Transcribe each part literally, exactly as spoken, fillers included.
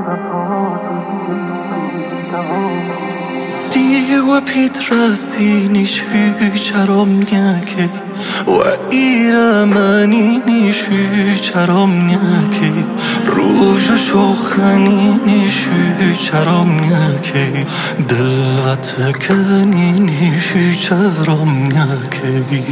Diego Pietrasinish hüçaromnyake Wa iramanish hüçaromnyake Ruj shokhanish hüçaromnyake Dilvat kaninish hüçaromnyake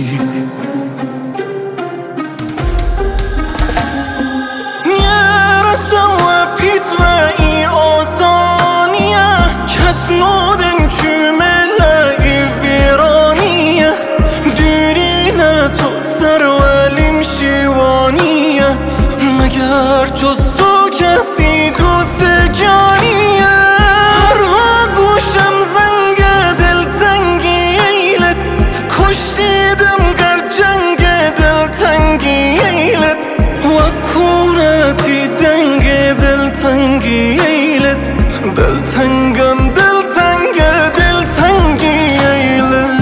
مگر جز تو کسی دوست جانیه هرها گوشم زنگ دلتنگی ایلت کشتیدم گر جنگ دلتنگی ایلت و کورتی دنگ دلتنگی ایلت دلتنگم دلتنگ دلتنگی ایلت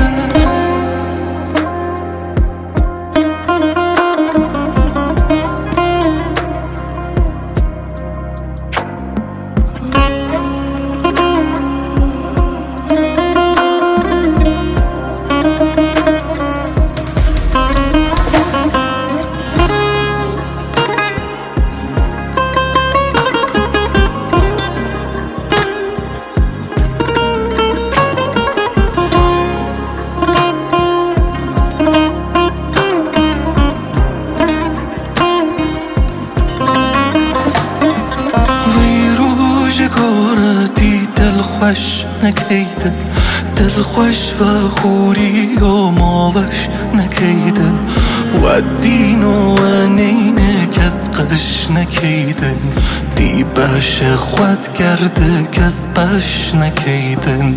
دلخوش نکیدن دلخوش و خوری و ماوش نکیدن و دین و نینه کس قش نکیدن دی بش خود کرده کس بش نکیدن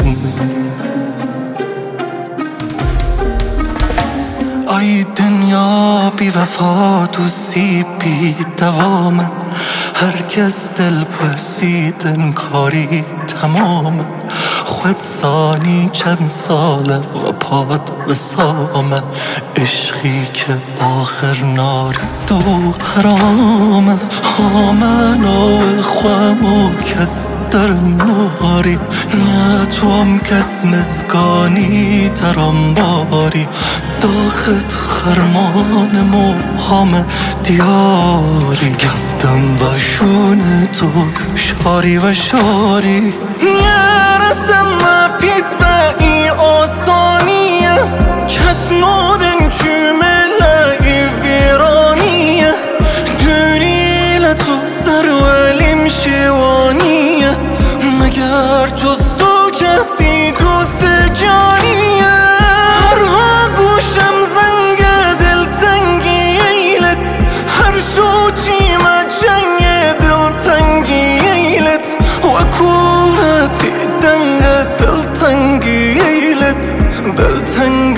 ای دنیا بی وفات و سی بی دوامن هر کس دل پرسیدن کاری تمام خود سانی چند ساله و پاد و سامه عشقی که آخر نارد و حرامه آمن و خوام و کس در ناری نیتوام کس مسکانی ترام باری داخت خرمان موهام دیاری گفتم و شون تو شاری و شاری نرسم پیت و ای آسانیه کس نودن چومله ای ویرانیه دوریل تو سرولیم شیوانیه مگر جز تو کسی دوست جانیه هرها گوشم زنگ دلتنگی ایلت هر شو چیمه جنگ دلتنگی ایلت و کورتی دنگ دلتنگی ایلت دلتنگی